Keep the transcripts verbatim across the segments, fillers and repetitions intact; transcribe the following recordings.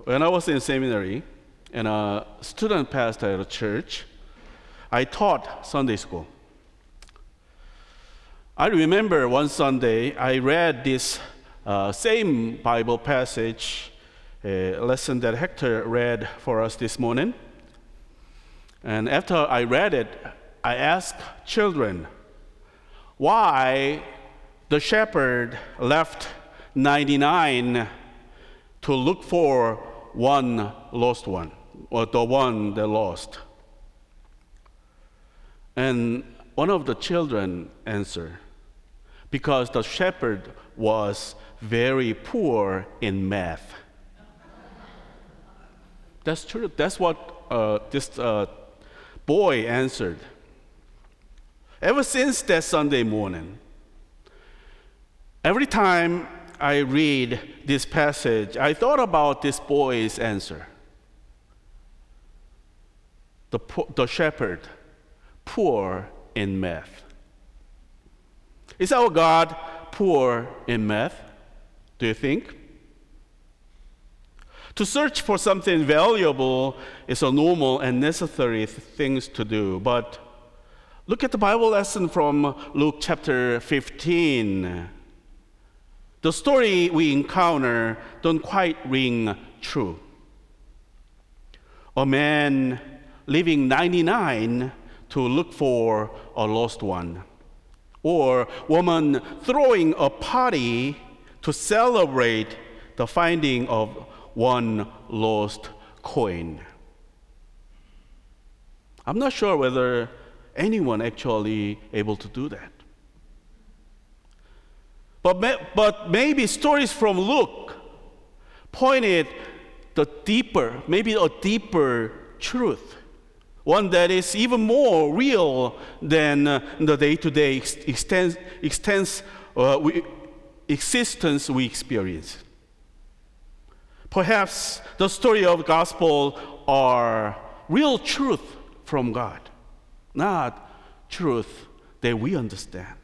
when I was in seminary and a student pastor at a church, I taught Sunday school. I remember one Sunday I read this uh, same Bible passage, a lesson that Hector read for us this morning. And after I read it, I asked children why the shepherd left ninety-nine to look for one lost one, or the one that lost. And one of the children answered, because the shepherd was very poor in math. That's true. That's what uh, this uh, boy answered. Ever since that Sunday morning, every time I read this passage, I thought about this boy's answer. The, the shepherd, poor in math. Is our God poor in math, do you think? To search for something valuable is a normal and necessary thing to do. But look at the Bible lesson from Luke chapter fifteen. The story we encounter don't quite ring true. A man leaving ninety-nine to look for a lost one, or woman throwing a party to celebrate the finding of one lost coin. I'm not sure whether anyone actually able to do that. But, may, but maybe stories from Luke pointed the deeper, maybe a deeper truth, one that is even more real than uh, the day-to-day ex- extens, extens, uh, we, existence we experience. Perhaps the story of the gospel are real truth from God, not truth that we understand.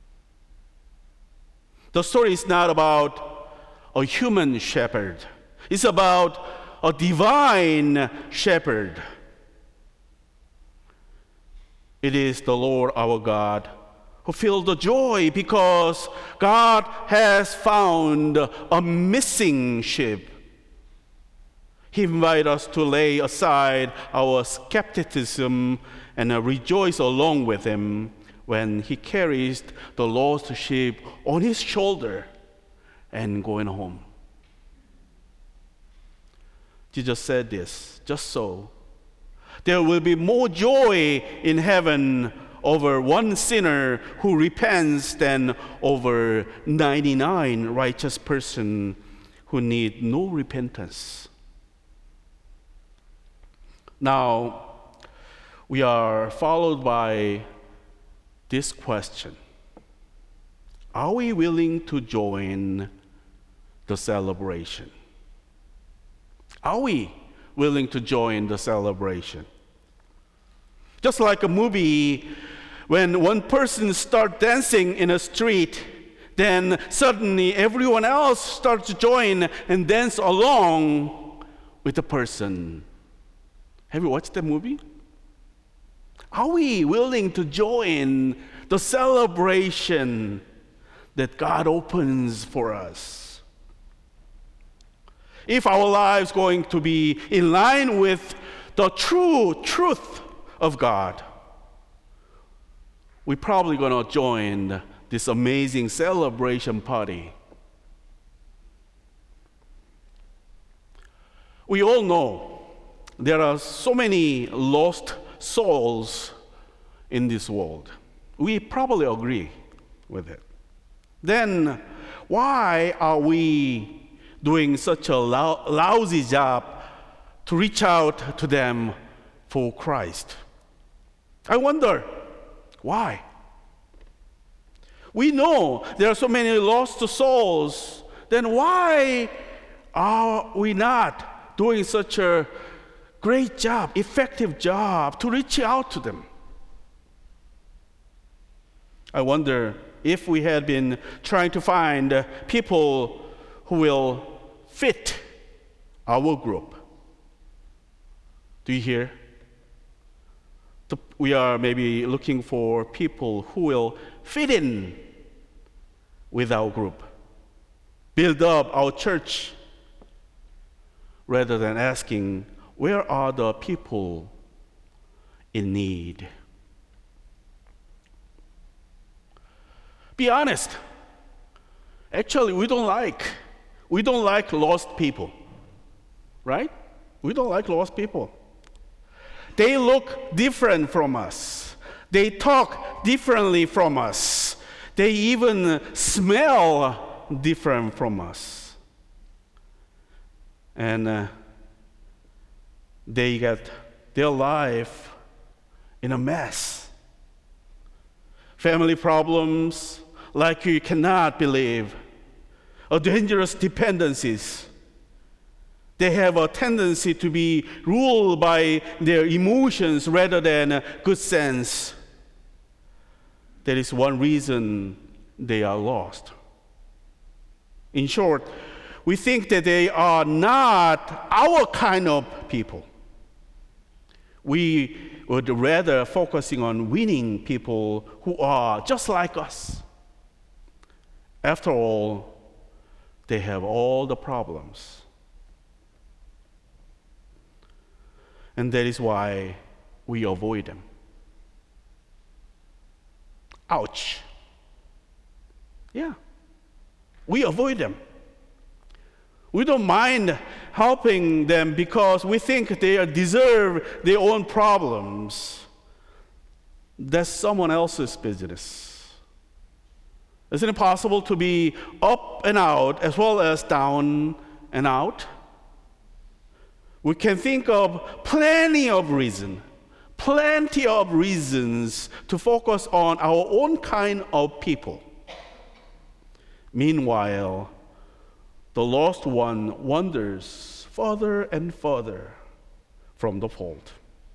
The story is not about a human shepherd. It's about a divine shepherd. It is the Lord our God who feels the joy because God has found a missing sheep. He invites us to lay aside our skepticism and rejoice along with Him when He carries the lost sheep on His shoulder and going home. Jesus said this, just so. There will be more joy in heaven over one sinner who repents than over ninety-nine righteous person who need no repentance. Now, we are followed by this question. Are we willing to join the celebration? Are we willing to join the celebration? Just like a movie, when one person starts dancing in a street, then suddenly everyone else starts to join and dance along with the person. Have you watched that movie? Are we willing to join the celebration that God opens for us? If our lives are going to be in line with the true truth of God, we're probably going to join this amazing celebration party. We all know there are so many lost souls in this world. We probably agree with it. Then why are we doing such a lou- lousy job to reach out to them for Christ? I wonder, why? We know there are so many lost souls. Then why are we not doing such a great job, effective job to reach out to them? I wonder if we had been trying to find people who will fit our group. Do you hear? The, we are maybe looking for people who will fit in with our group, build up our church, rather than asking, where are the people in need? Be honest. Actually, we don't like, we don't like lost people, right? We don't like lost people. They look different from us. They talk differently from us. They even smell different from us. And uh, they get their life in a mess. Family problems like you cannot believe. Or dangerous dependencies. They have a tendency to be ruled by their emotions rather than good sense. That is one reason they are lost. In short, we think that they are not our kind of people. We would rather focusing on winning people who are just like us. After all, they have all the problems. And that is why we avoid them. Ouch. Yeah. We avoid them. We don't mind helping them because we think they deserve their own problems. That's someone else's business. Isn't it possible to be up and out as well as down and out? We can think of plenty of reasons, plenty of reasons to focus on our own kind of people. Meanwhile, the lost one wanders further and further from the fold.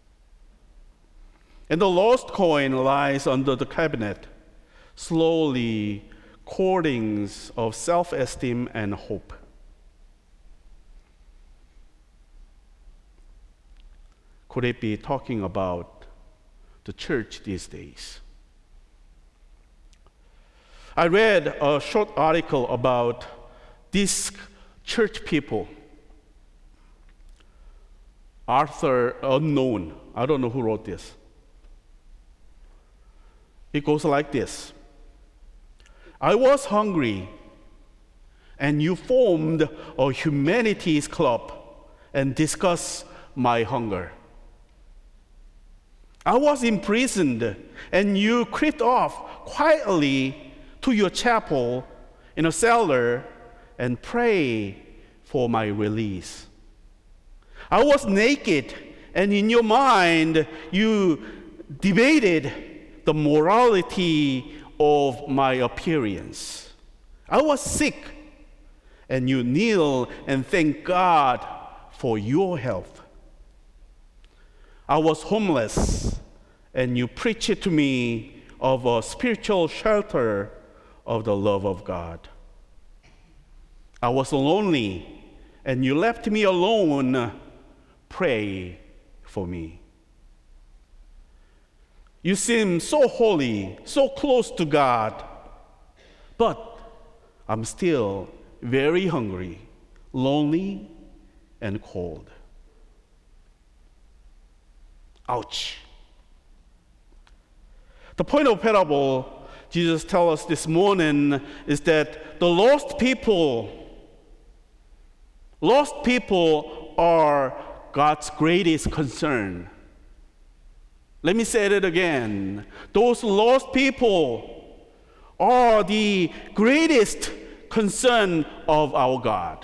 And the lost coin lies under the cabinet, slowly courting of self-esteem and hope. Could it be talking about the church these days? I read a short article about these church people. Arthur Unknown. I don't know who wrote this. It goes like this. I was hungry, and you formed a humanities club and discussed my hunger. I was imprisoned, and you crept off quietly to your chapel in a cellar and prayed for my release. I was naked, and in your mind, you debated the morality of my appearance. I was sick, and you kneel and thank God for your health. I was homeless, and you preached to me of a spiritual shelter of the love of God. I was lonely, and you left me alone. Pray for me. You seem so holy, so close to God, but I'm still very hungry, lonely, and cold. Ouch. The point of parable Jesus tells us this morning is that the lost people, lost people are God's greatest concern. Let me say it again. Those lost people are the greatest concern of our God.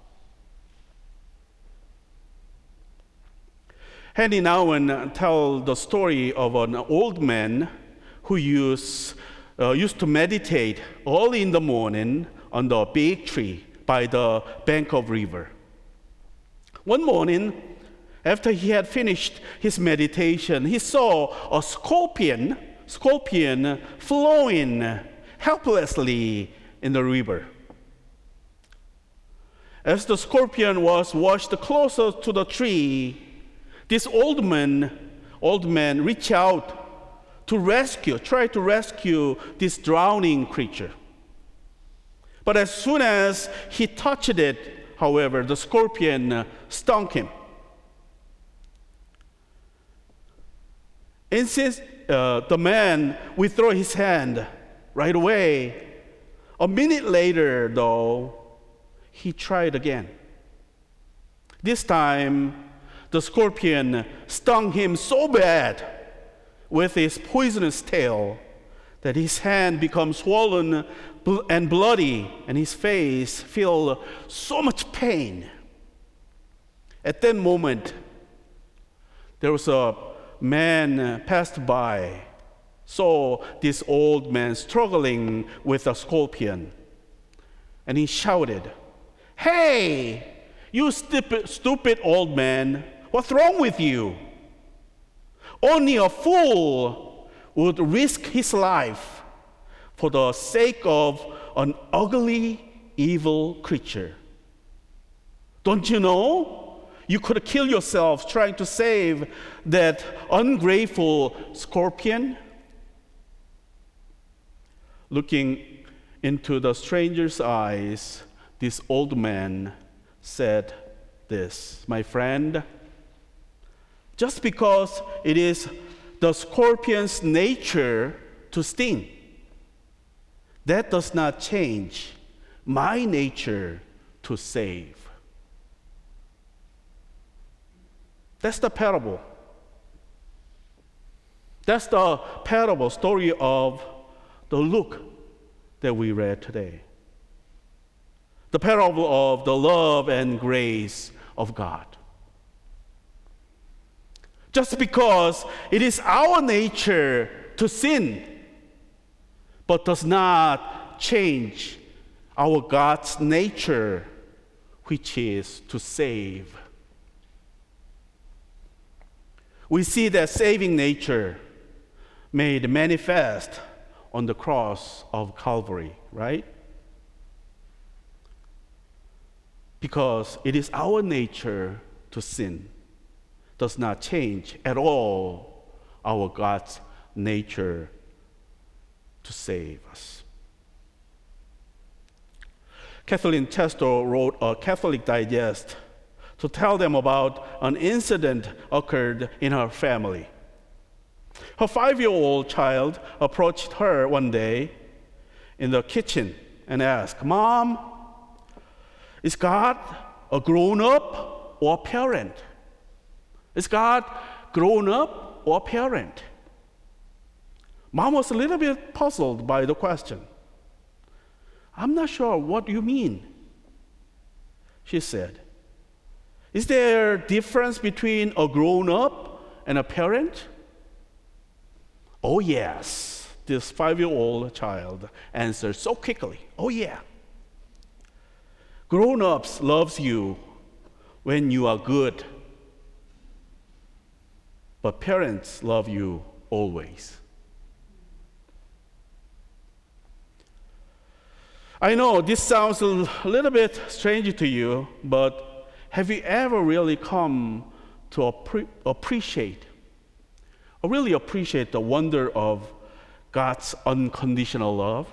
Henry Nouwen tells the story of an old man who used, uh, used to meditate early in the morning under a big tree by the bank of river. One morning, after he had finished his meditation, he saw a scorpion, scorpion flowing helplessly in the river. As the scorpion was washed closer to the tree, this old man, old man reached out to rescue, try to rescue this drowning creature. But as soon as he touched it, however, the scorpion stung him. And since uh, the man withdrew his hand right away, a minute later, though, he tried again. This time, the scorpion stung him so bad with his poisonous tail that his hand became swollen and bloody, and his face felt so much pain. At that moment, there was a man passed by, saw this old man struggling with a scorpion, and he shouted, "Hey, you stupid, stupid old man, what's wrong with you? Only a fool would risk his life for the sake of an ugly, evil creature. Don't you know? You could kill yourself trying to save that ungrateful scorpion." Looking into the stranger's eyes, this old man said this, "My friend, just because it is the scorpion's nature to sting, that does not change my nature to save." That's the parable. That's the parable story of the Luke that we read today. The parable of the love and grace of God. Just because it is our nature to sin, but does not change our God's nature, which is to save. We see that saving nature made manifest on the cross of Calvary, right? Because it is our nature to sin, does not change at all our God's nature to save us. Kathleen Chester wrote a Catholic Digest to tell them about an incident occurred in her family. Her five-year-old child approached her one day in the kitchen and asked, "Mom, is God a grown-up or a parent? Is God grown up or a parent?" Mom was a little bit puzzled by the question. "I'm not sure what you mean," she said. "Is there a difference between a grown-up and a parent?" "Oh, yes," this five-year-old child answered so quickly. "Oh, yeah. Grown-ups loves you when you are good, but parents love you always." I know this sounds a little bit strange to you, but have you ever really come to appre- appreciate, or really appreciate the wonder of God's unconditional love?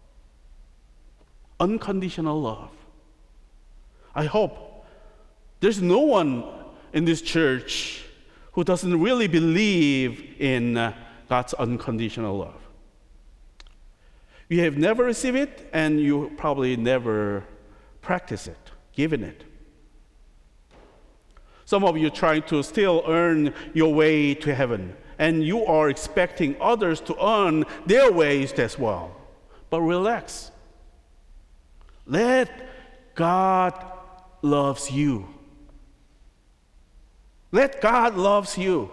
Unconditional love. I hope there's no one in this church who doesn't really believe in uh, God's unconditional love. You have never received it, and you probably never practice it, given it. Some of you trying to still earn your way to heaven, and you are expecting others to earn their ways as well. But relax. Let God loves you. Let God loves you.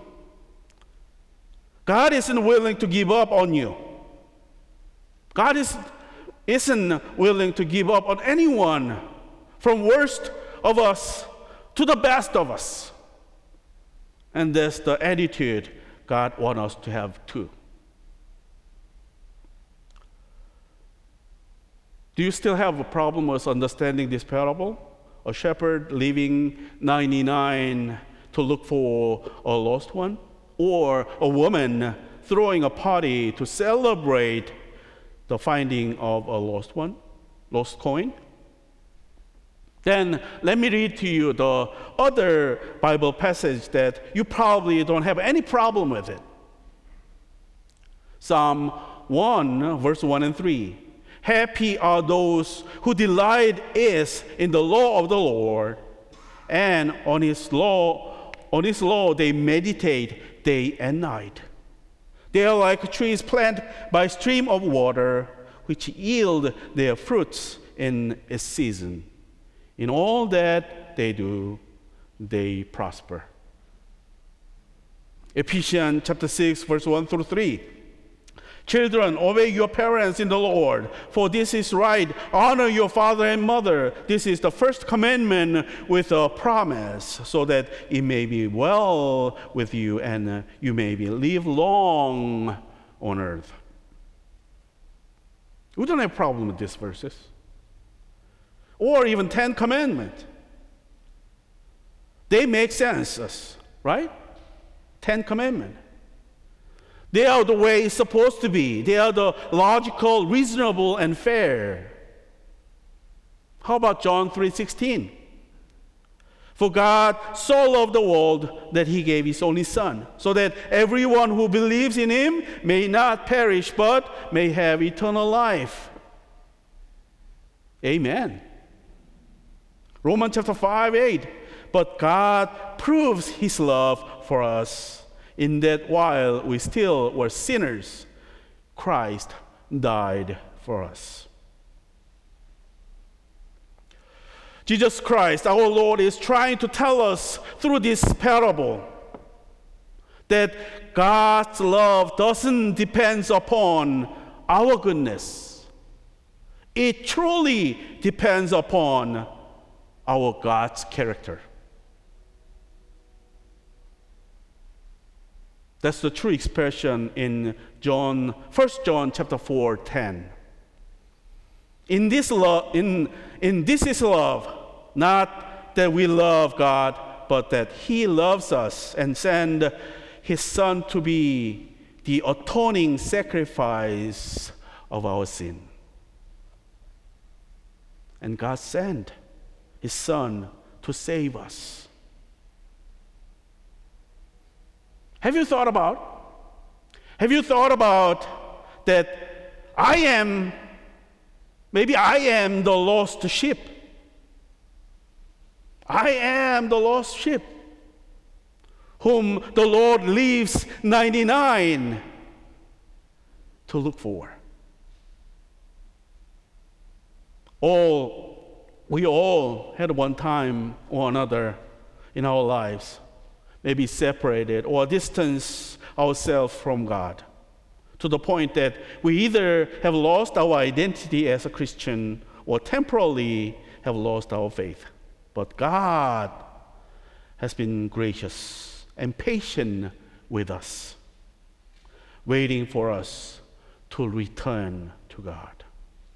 God isn't willing to give up on you. God is, isn't willing to give up on anyone, from worst of us to the best of us. And that's the attitude God wants us to have too. Do you still have a problem with understanding this parable? a shepherd leaving ninety-nine to look for a lost one, or a woman throwing a party to celebrate the finding of a lost one, lost coin? Then let me read to you the other Bible passage that you probably don't have any problem with it. Psalm one, verse one and three. Happy are those who delight is in the law of the Lord, and on his law, on his law they meditate day and night. They are like trees planted by a stream of water, which yield their fruits in its season. In all that they do, they prosper. Ephesians chapter six, verse one through three. Children, obey your parents in the Lord, for this is right. Honor your father and mother. This is the first commandment with a promise, so that it may be well with you and you may be live long on earth. We don't have a problem with these verses. Or even Ten Commandments. They make sense, right? Ten Commandments. They are the way it's supposed to be. They are the logical, reasonable, and fair. How about John three sixteen? For God so loved the world that he gave his only Son, so that everyone who believes in him may not perish, but may have eternal life. Amen. Romans chapter five, eight. But God proves his love for us in that while we still were sinners, Christ died for us. Jesus Christ, our Lord, is trying to tell us through this parable that God's love doesn't depend upon our goodness. It truly depends upon our God's character. That's the true expression in John, First John chapter four, ten. In this love, in, in this is love, not that we love God, but that he loves us and sent his Son to be the atoning sacrifice of our sin. And God sent his Son to save us. Have you thought about, have you thought about that I am, maybe I am the lost sheep. I am the lost sheep whom the Lord leaves ninety-nine to look for. All, we all had one time or another in our lives maybe separated or distance ourselves from God to the point that we either have lost our identity as a Christian or temporarily have lost our faith. But God has been gracious and patient with us, waiting for us to return to God.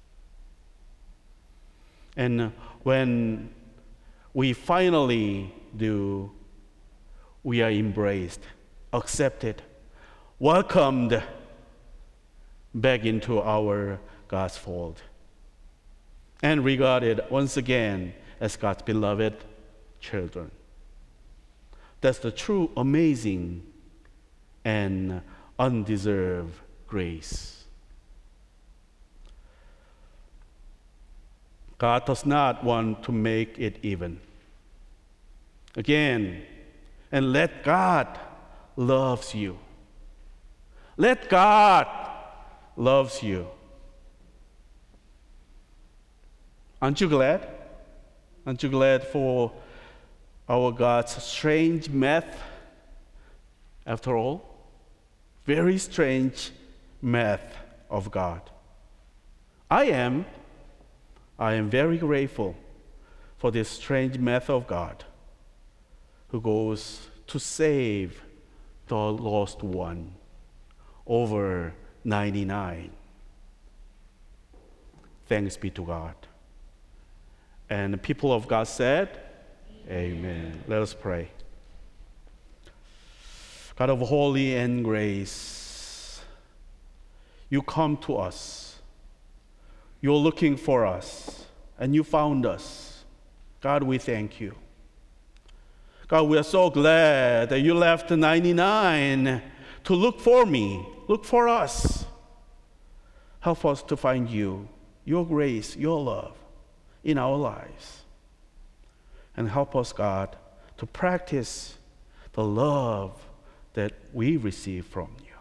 And when we finally do, we are embraced, accepted, welcomed back into our God's fold, and regarded once again as God's beloved children. That's the true, amazing, and undeserved grace. God does not want to make it even. Again, and let God loves you. Let God loves you. Aren't you glad? Aren't you glad for our God's strange math? After all, very strange math of God. I am, I am very grateful for this strange math of God, who goes to save the lost one over ninety-nine. Thanks be to God. And the people of God said, Amen. Let us pray. God of holy and grace, you come to us. You're looking for us, and you found us. God, we thank you. God, we are so glad that you left the ninety-nine to look for me, look for us. Help us to find you, your grace, your love in our lives. And help us, God, to practice the love that we receive from you.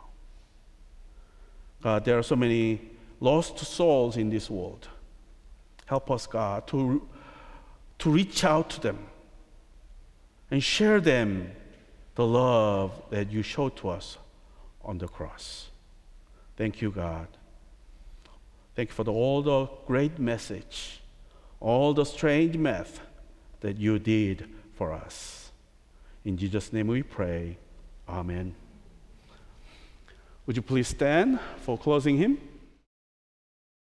God, there are so many lost souls in this world. Help us, God, to, to reach out to them and share them the love that you showed to us on the cross. Thank you, God. Thank you for the, all the great message, all the strange math that you did for us. In Jesus' name we pray. Amen. Would you please stand for closing hymn?